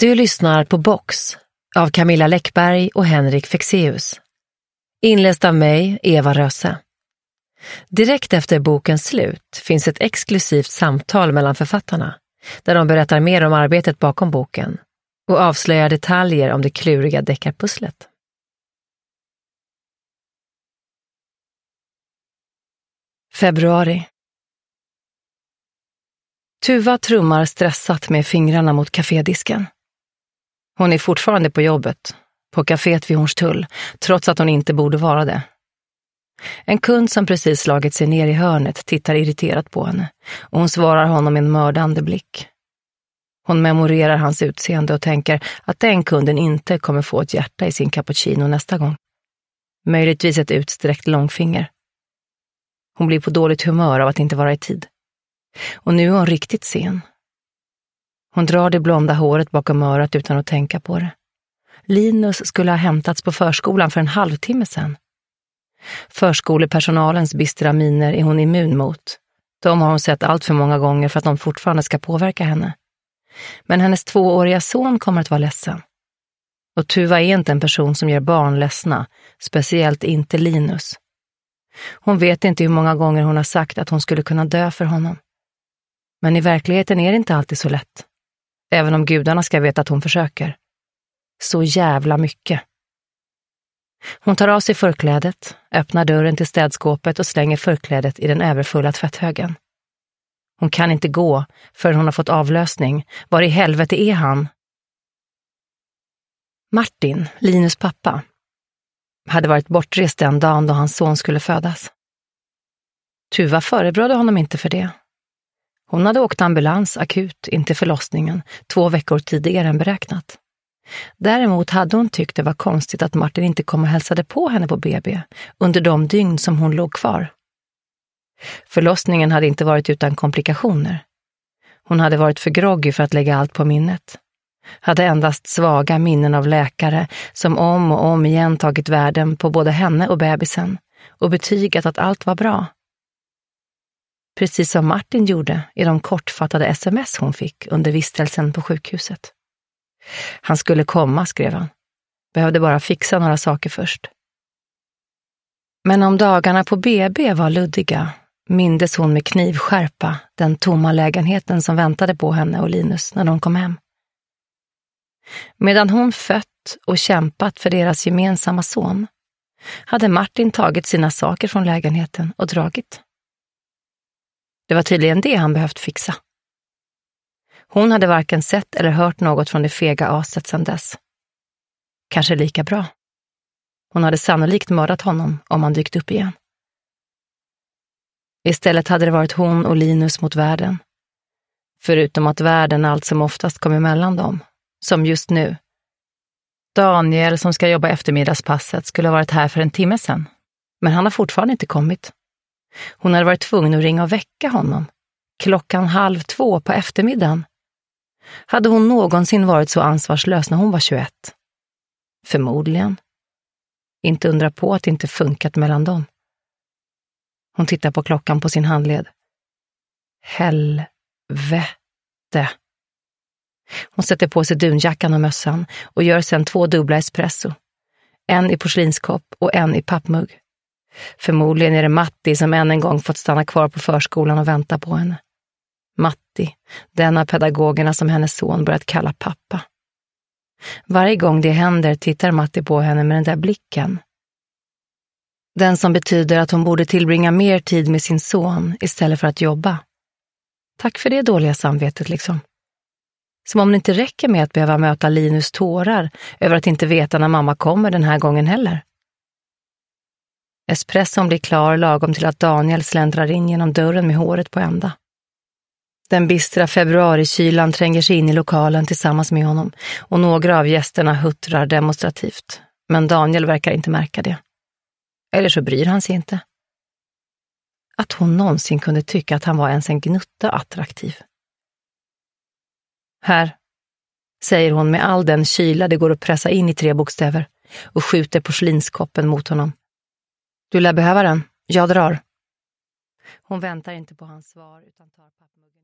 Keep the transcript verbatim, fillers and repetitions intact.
Du lyssnar på Box av Camilla Läckberg och Henrik Fexeus. Inläst av mig, Eva Röse. Direkt efter bokens slut finns ett exklusivt samtal mellan författarna där de berättar mer om arbetet bakom boken och avslöjar detaljer om det kluriga deckarpusslet. Februari. Tuva trummar stressat med fingrarna mot kafédisken. Hon är fortfarande på jobbet, på kaféet vid Hornstull, trots att hon inte borde vara det. En kund som precis slagit sig ner i hörnet tittar irriterat på henne och hon svarar honom med en mördande blick. Hon memorerar hans utseende och tänker att den kunden inte kommer få ett hjärta i sin cappuccino nästa gång. Möjligtvis ett utsträckt långfinger. Hon blir på dåligt humör av att inte vara i tid. Och nu är hon riktigt sen. Hon drar det blonda håret bakom örat utan att tänka på det. Linus skulle ha hämtats på förskolan för en halvtimme sedan. Förskolepersonalens bistra miner är hon immun mot. De har hon sett allt för många gånger för att de fortfarande ska påverka henne. Men hennes tvååriga son kommer att vara ledsen. Och Tuva är inte en person som gör barn ledsna, speciellt inte Linus. Hon vet inte hur många gånger hon har sagt att hon skulle kunna dö för honom. Men i verkligheten är det inte alltid så lätt. Även om gudarna ska veta att hon försöker. Så jävla mycket. Hon tar av sig förklädet, öppnar dörren till städskåpet och slänger förklädet i den överfulla tvätthögen. Hon kan inte gå förrän hon har fått avlösning. Var i helvete är han? Martin, Linus pappa, hade varit bortrest den dagen då hans son skulle födas. Tuva förebrådde honom inte för det. Hon hade åkt ambulans akut in till förlossningen två veckor tidigare än beräknat. Däremot hade hon tyckt det var konstigt att Martin inte kom och hälsade på henne på B B under de dygn som hon låg kvar. Förlossningen hade inte varit utan komplikationer. Hon hade varit för groggy för att lägga allt på minnet. Hade endast svaga minnen av läkare som om och om igen tagit värden på både henne och bebisen och betygat att allt var bra. Precis som Martin gjorde i de kortfattade sms hon fick under vistelsen på sjukhuset. Han skulle komma, skrev han. Behövde bara fixa några saker först. Men om dagarna på B B var luddiga mindes hon med knivskärpa den tomma lägenheten som väntade på henne och Linus när de kom hem. Medan hon fött och kämpat för deras gemensamma son hade Martin tagit sina saker från lägenheten och dragit. Det var tydligen det han behövt fixa. Hon hade varken sett eller hört något från det fega aset sedan dess. Kanske lika bra. Hon hade sannolikt mördat honom om han dykt upp igen. Istället hade det varit hon och Linus mot världen. Förutom att världen allt som oftast kom emellan dem. Som just nu. Daniel som ska jobba eftermiddagspasset skulle ha varit här för en timme sedan. Men han har fortfarande inte kommit. Hon hade varit tvungen att ringa och väcka honom. Klockan halv två på eftermiddagen. Hade hon någonsin varit så ansvarslös när hon var tjugoett? Förmodligen. Inte undra på att det inte funkat mellan dem. Hon tittar på klockan på sin handled. Helvete. Hon sätter på sig dunjackan och mössan och gör sedan två dubbla espresso. En i porslinskopp och en i pappmugg. Förmodligen är det Matti som än en gång fått stanna kvar på förskolan och vänta på henne. Matti, den av pedagogerna som hennes son börjat kalla pappa. Varje gång det händer tittar Matti på henne med den där blicken. Den som betyder att hon borde tillbringa mer tid med sin son istället för att jobba. Tack för det dåliga samvetet liksom. Som om det inte räcker med att behöva möta Linus tårar över att inte veta när mamma kommer den här gången heller. Espresson blir klar lagom till att Daniel släntrar in genom dörren med håret på ända. Den bistra februarikylan tränger sig in i lokalen tillsammans med honom och några av gästerna huttrar demonstrativt. Men Daniel verkar inte märka det. Eller så bryr han sig inte. Att hon någonsin kunde tycka att han var ens en gnutta attraktiv. Här, säger hon med all den kyla det går att pressa in i tre bokstäver och skjuter porslinskoppen mot honom. Du lär behöva den. Jag drar. Hon väntar inte på hans svar utan tar pappmuggen.